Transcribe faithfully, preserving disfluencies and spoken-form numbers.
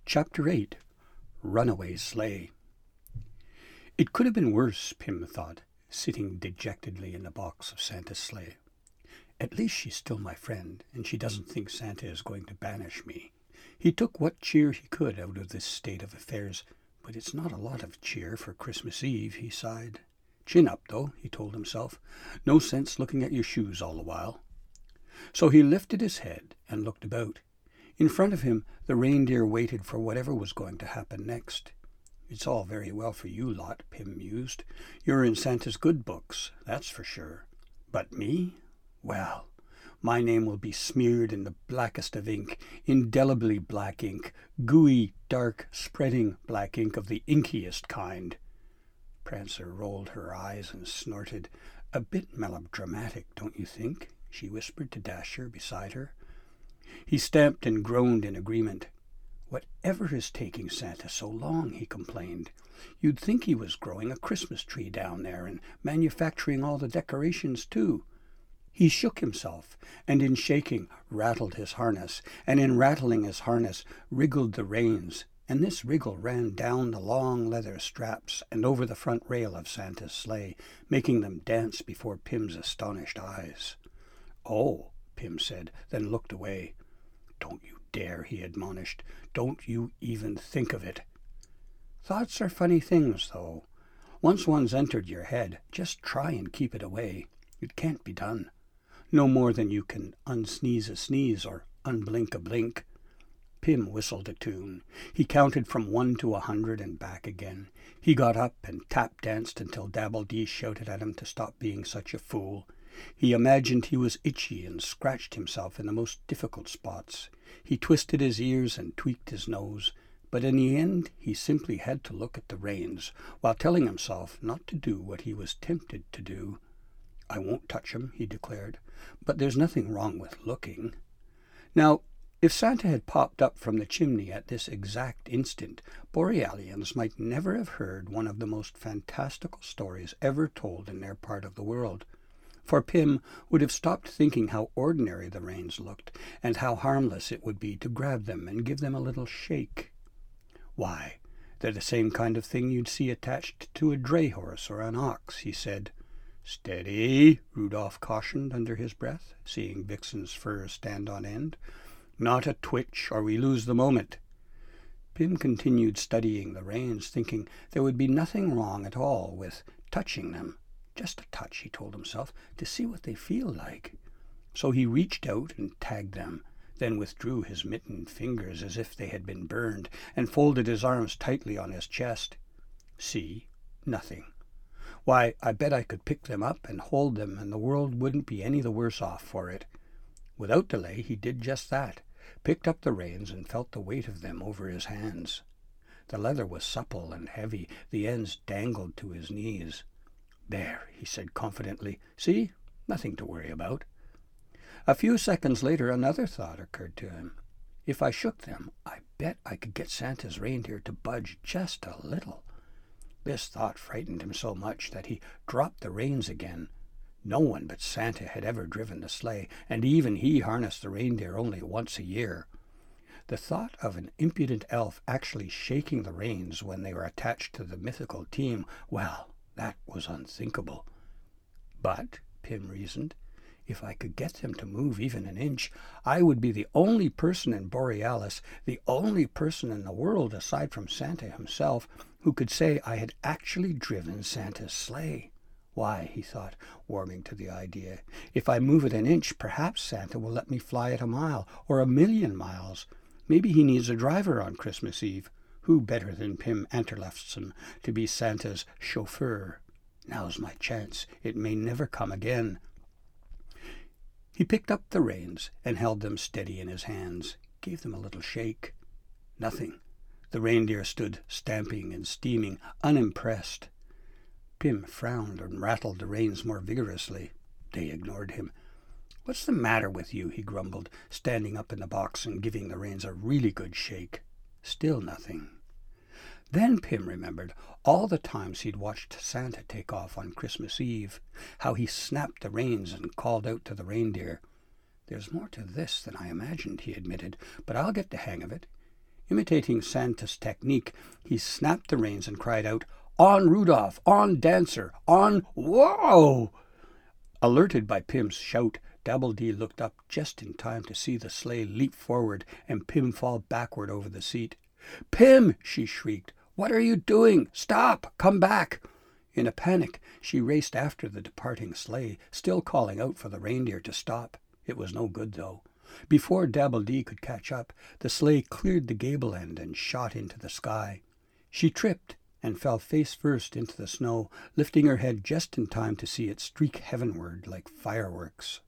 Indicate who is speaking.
Speaker 1: Chapter eight. Runaway Sleigh. It could have been worse, Pim thought, sitting dejectedly in the box of Santa's sleigh. At least she's still my friend, and she doesn't think Santa is going to banish me. He took what cheer he could out of this state of affairs, but it's not a lot of cheer for Christmas Eve, he sighed. Chin up, though, he told himself. No sense looking at your shoes all the while. So he lifted his head and looked about. In front of him, the reindeer waited for whatever was going to happen next. It's all very well for you lot, Pim mused. You're in Santa's good books, that's for sure. But me? Well, my name will be smeared in the blackest of ink, indelibly black ink, gooey, dark, spreading black ink of the inkiest kind. Prancer rolled her eyes and snorted. A bit melodramatic, don't you think? She whispered to Dasher beside her. He stamped and groaned in agreement. Whatever is taking Santa so long, he complained. You'd think he was growing a Christmas tree down there and manufacturing all the decorations, too. He shook himself, and in shaking rattled his harness, and in rattling his harness wriggled the reins, and this wriggle ran down the long leather straps and over the front rail of Santa's sleigh, making them dance before Pim's astonished eyes. "Oh," Pim said, then looked away. "Don't you dare," he admonished. "Don't you even think of it." Thoughts are funny things, though. Once one's entered your head, just try and keep it away. It can't be done. No more than you can unsneeze a sneeze or unblink a blink. Pim whistled a tune. He counted from one to a hundred and back again. He got up and tap-danced until Dabble-Dee shouted at him to stop being such a fool. He imagined he was itchy and scratched himself in the most difficult spots. He twisted his ears and tweaked his nose, but in the end he simply had to look at the reins, while telling himself not to do what he was tempted to do. "I won't touch him," he declared, "but there's nothing wrong with looking." Now, if Santa had popped up from the chimney at this exact instant, Borealians might never have heard one of the most fantastical stories ever told in their part of the world. For Pim would have stopped thinking how ordinary the reins looked, and how harmless it would be to grab them and give them a little shake. "Why, they're the same kind of thing you'd see attached to a dray horse or an ox," he said. "Steady," Rudolph cautioned under his breath, seeing Vixen's fur stand on end. "Not a twitch, or we lose the moment." Pim continued studying the reins, thinking there would be nothing wrong at all with touching them. Just a touch, he told himself, to see what they feel like. So he reached out and tagged them, then withdrew his mittened fingers as if they had been burned, and folded his arms tightly on his chest. See, nothing. Why, I bet I could pick them up and hold them, and the world wouldn't be any the worse off for it. Without delay he did just that, picked up the reins and felt the weight of them over his hands. The leather was supple and heavy, the ends dangled to his knees. "There," he said confidently. "See? Nothing to worry about." A few seconds later another thought occurred to him. If I shook them, I bet I could get Santa's reindeer to budge just a little. This thought frightened him so much that he dropped the reins again. No one but Santa had ever driven the sleigh, and even he harnessed the reindeer only once a year. The thought of an impudent elf actually shaking the reins when they were attached to the mythical team, well, that was unthinkable. But, Pim reasoned, if I could get them to move even an inch, I would be the only person in Borealis, the only person in the world aside from Santa himself, who could say I had actually driven Santa's sleigh. Why, he thought, warming to the idea, if I move it an inch, perhaps Santa will let me fly it a mile, or a million miles. Maybe he needs a driver on Christmas Eve. Who better than Pim Anterlefsen to be Santa's chauffeur? Now's my chance. It may never come again. He picked up the reins and held them steady in his hands, gave them a little shake. Nothing. The reindeer stood stamping and steaming, unimpressed. Pim frowned and rattled the reins more vigorously. They ignored him. "What's the matter with you?" he grumbled, standing up in the box and giving the reins a really good shake. Still nothing. Then Pim remembered all the times he'd watched Santa take off on Christmas Eve, how he snapped the reins and called out to the reindeer. "There's more to this than I imagined," he admitted, "but I'll get the hang of it. Imitating Santa's technique, he snapped the reins and cried out, "On, Rudolph! On, Dancer! On! Whoa!" Alerted by Pim's shout, Dabbledy looked up just in time to see the sleigh leap forward and Pim fall backward over the seat. "Pim!" she shrieked. "What are you doing? Stop! Come back!" In a panic, she raced after the departing sleigh, still calling out for the reindeer to stop. It was no good, though. Before Dabbledy could catch up, the sleigh cleared the gable end and shot into the sky. She tripped and fell face first into the snow, lifting her head just in time to see it streak heavenward like fireworks.